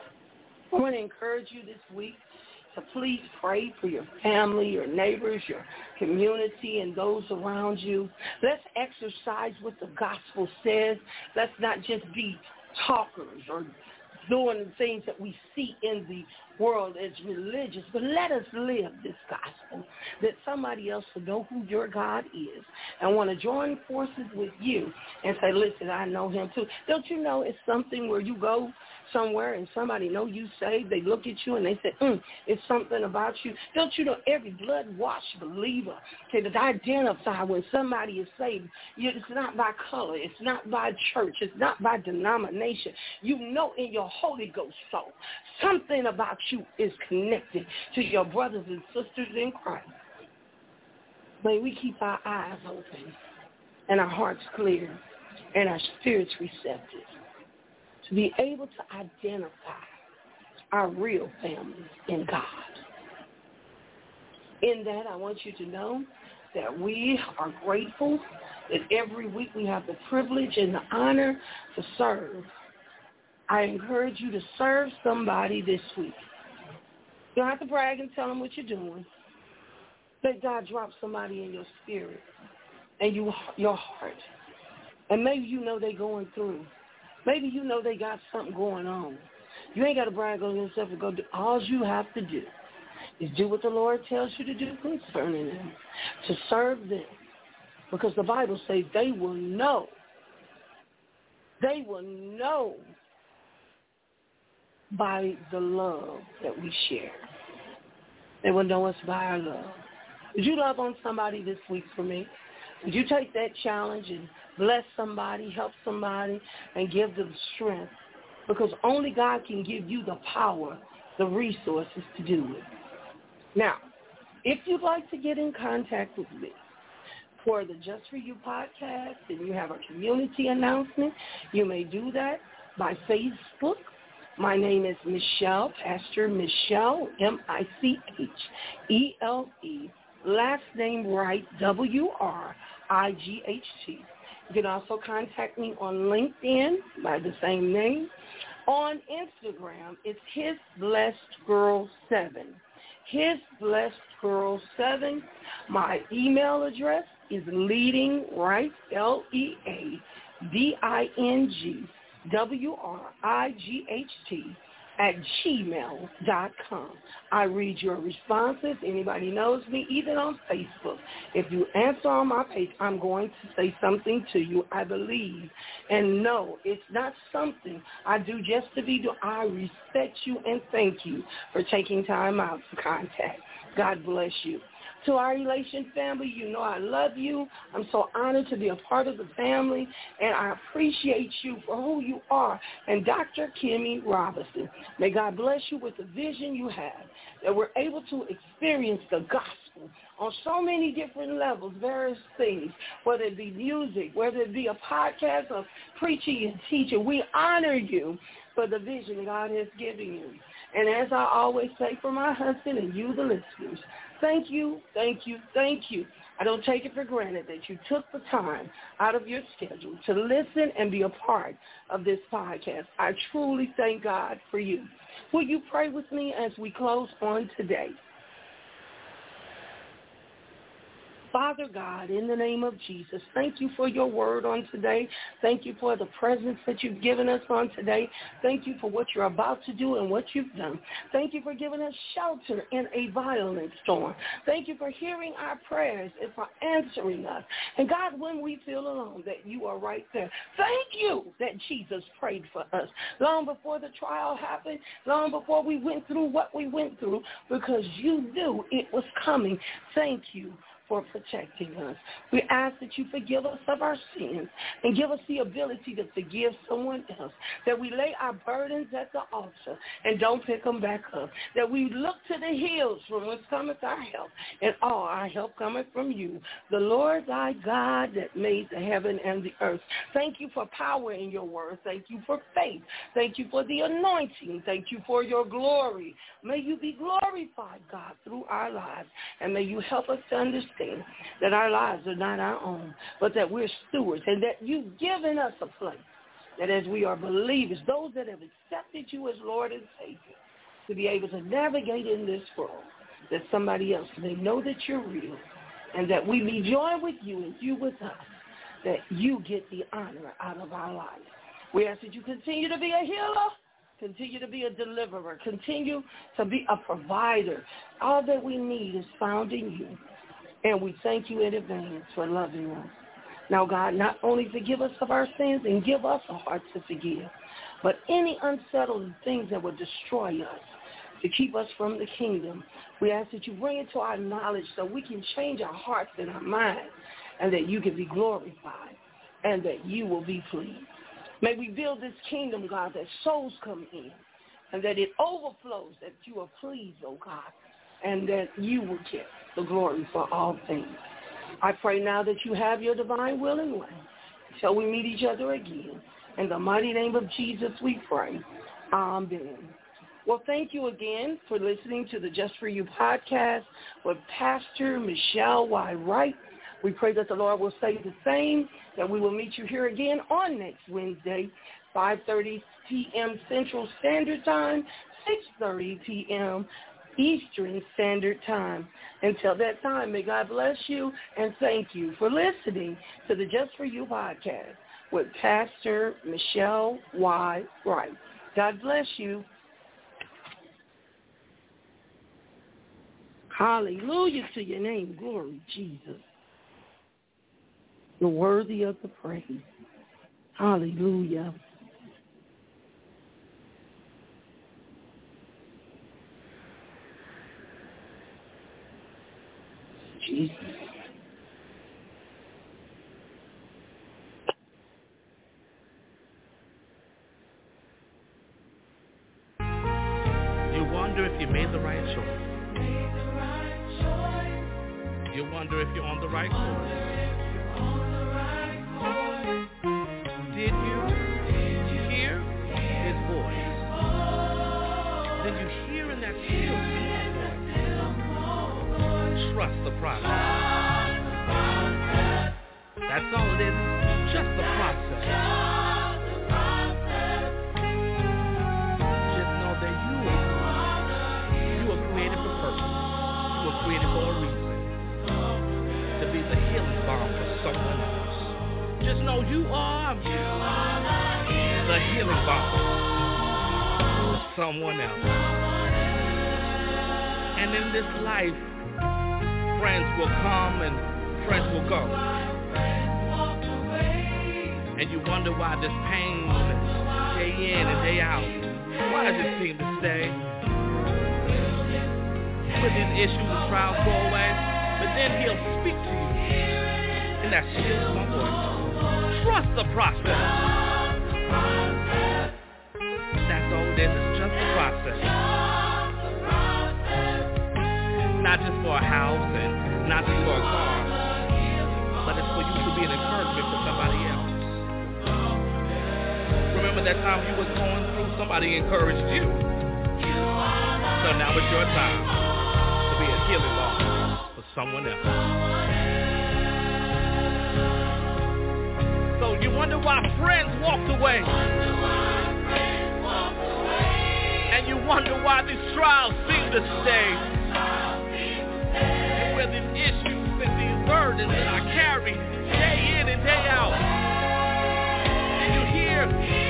B: I want to encourage you this week to please pray for your family, your neighbors, your community, and those around you. Let's exercise what the gospel says. Let's not just be talkers or doing the things that we see in the world as religious, but let us live this gospel, that somebody else will know who your God is and want to join forces with you and say, listen, I know him too. Don't you know it's something where you go somewhere and somebody know you saved, they look at you and they say, it's something about you. Don't you know every blood-washed believer can identify when somebody is saved? It's not by color. It's not by church. It's not by denomination. You know in your Holy Ghost soul, something about you is connected to your brothers and sisters in Christ. May we keep our eyes open and our hearts clear and our spirits receptive to be able to identify our real family in God. In that, I want you to know that we are grateful that every week we have the privilege and the honor to serve. I encourage you to serve somebody this week. You don't have to brag and tell them what you're doing. Let God drop somebody in your spirit and your heart. And maybe you know they're going through. Maybe you know they got something going on. You ain't got to brag on yourself and go do. All you have to do is do what the Lord tells you to do concerning them, to serve them. Because the Bible says they will know. They will know by the love that we share. They will know us by our love. Would you love on somebody this week for me? Would you take that challenge and bless somebody, help somebody, and give them strength? Because only God can give you the power, the resources to do it. Now, if you'd like to get in contact with me for the Just For You podcast and you have a community announcement, you may do that by Facebook. My name is Michelle, Pastor Michelle, Michele. Last name Wright, Wright. You can also contact me on LinkedIn by the same name. On Instagram, it's His Blessed Girl 7. His Blessed Girl 7. My email address is leadingright, LEADINGWRIGHT @gmail.com. I read your responses. Anybody knows me, even on Facebook. If you answer on my page, I'm going to say something to you, I believe. And no, it's not something I do just to be done. I respect you and thank you for taking time out to contact. God bless you. To our Elation family, you know I love you. I'm so honored to be a part of the family, and I appreciate you for who you are. And Dr. Kimmy Robinson, may God bless you with the vision you have, that we're able to experience the gospel on so many different levels, various things, whether it be music, whether it be a podcast of preaching and teaching. We honor you for the vision God has given you. And as I always say for my husband and you, the listeners, thank you, thank you, thank you. I don't take it for granted that you took the time out of your schedule to listen and be a part of this podcast. I truly thank God for you. Will you pray with me as we close on today? Father God, in the name of Jesus, thank you for your word on today. Thank you for the presence that you've given us on today. Thank you for what you're about to do and what you've done. Thank you for giving us shelter in a violent storm. Thank you for hearing our prayers and for answering us. And God, when we feel alone, that you are right there. Thank you that Jesus prayed for us long before the trial happened, long before we went through what we went through, because you knew it was coming. Thank you for protecting us. We ask that you forgive us of our sins and give us the ability to forgive someone else, that we lay our burdens at the altar and don't pick them back up, that we look to the hills from whence cometh our help, and all our help cometh from you, the Lord thy God that made the heaven and the earth. Thank you for power in your word. Thank you for faith. Thank you for the anointing. Thank you for your glory. May you be glorified, God, through our lives, and may you help us to understand that our lives are not our own, but that we're stewards, and that you've given us a place that as we are believers, those that have accepted you as Lord and Savior, to be able to navigate in this world, that somebody else may know that you're real, and that we be joined with you and you with us, that you get the honor out of our lives. We ask that you continue to be a healer, continue to be a deliverer, continue to be a provider. All that we need is found in you. And we thank you in advance for loving us. Now, God, not only forgive us of our sins and give us a heart to forgive, but any unsettled things that would destroy us, to keep us from the kingdom, we ask that you bring it to our knowledge so we can change our hearts and our minds, and that you can be glorified and that you will be pleased. May we build this kingdom, God, that souls come in and that it overflows, that you are pleased, oh God, and that you will get the glory for all things. I pray now that you have your divine will and way until we meet each other again. In the mighty name of Jesus we pray. Amen. Well, thank you again for listening to the Just For You podcast with Pastor Michelle Y. Wright. We pray that the Lord will say the same, that we will meet you here again on next Wednesday, 5:30 p.m. Central Standard Time, 6:30 p.m. Eastern Standard Time. Until that time, may God bless you, and thank you for listening to the Just For You podcast with Pastor Michelle Y. Wright. God bless you. Hallelujah to your name. Glory, Jesus. You're worthy of the praise. Hallelujah. Jesus.
C: You wonder if you made the right choice. You wonder if you're on the right course. Did you hear his voice? Did you hear in that still small voice? Trust the process. That's all it is. Just the process. Just know that you are created for purpose. You are the healing balm for someone else. And in this life, friends will come and friends will go. And you wonder why this pain, day in and day out, why does it seem to stay? When these issues and trials go away, but then he'll speak to you in that still small voice. Trust the process. That's all it is. It's just a process. Not just for a house and not just for a car, but it's for you to be an encouragement for somebody else. Remember that time you was going through, somebody encouraged you. So now it's your time to be a healing balm for someone else. So you wonder why friends walked away. And you wonder why these trials seem to stay. And where these issues and these burdens that I carry day in and day out. And you hear,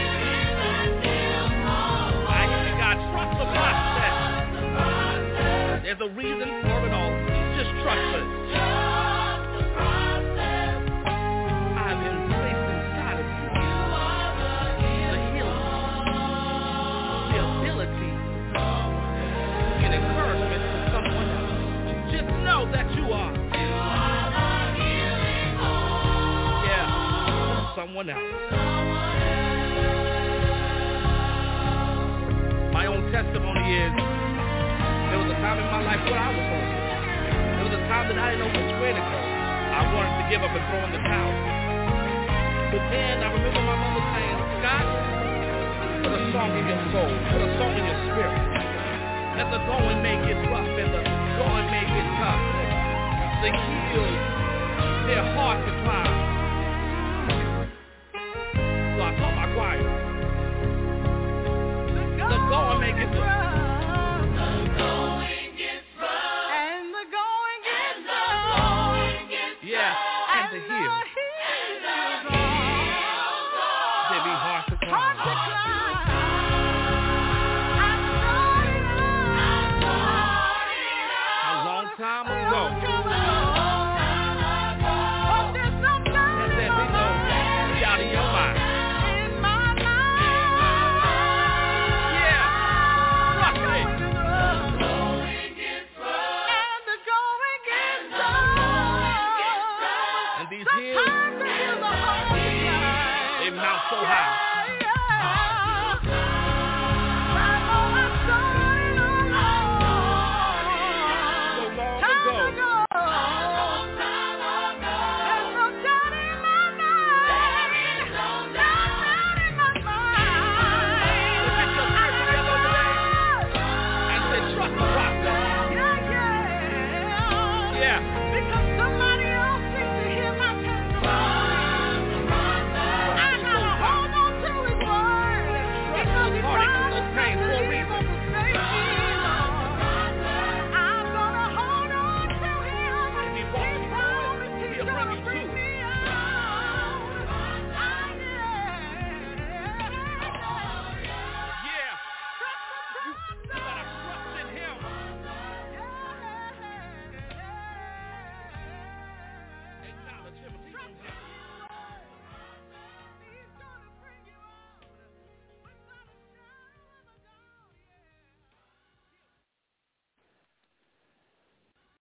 C: I hear God, trust the process. There's a reason for it all. Just trust it. I've been placed inside of you the healing, the ability, and encouragement to someone else. Just know that you are. Yeah, someone else. My own testimony is, there was a time in my life where I was hungry. There was a time that I didn't know which way to go. I wanted to give up and throw in the towel. But then I remember my mother saying, Scott, put a song in your soul, put a song in your spirit. That the going may get rough and the going may get tough. The hills, they're hard to climb.